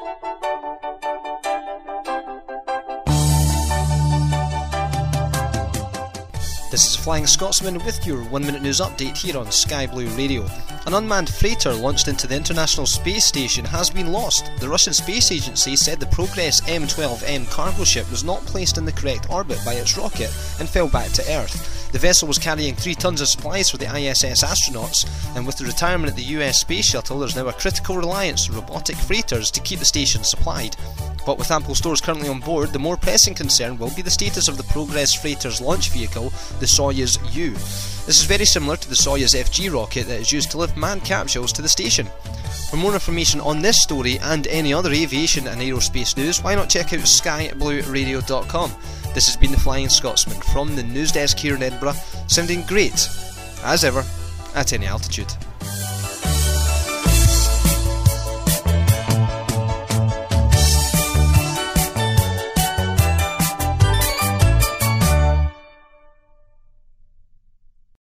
This is Flying Scotsman with your 1 minute news update here on Sky Blue Radio. An unmanned freighter launched into the International Space Station has been lost. The Russian Space Agency said the Progress M12M cargo ship was not placed in the correct orbit by its rocket and fell back to Earth. The vessel was carrying 3 tons of supplies for the ISS astronauts, and with the retirement of the US Space Shuttle, there's now a critical reliance on robotic freighters to keep the station supplied. But with ample stores currently on board, the more pressing concern will be the status of the Progress freighter's launch vehicle, the Soyuz U. This is very similar to the Soyuz FG rocket that is used to lift manned capsules to the station. For more information on this story and any other aviation and aerospace news, why not check out skyblueradio.com. This has been the Flying Scotsman from the news desk here in Edinburgh, sounding great, as ever, at any altitude.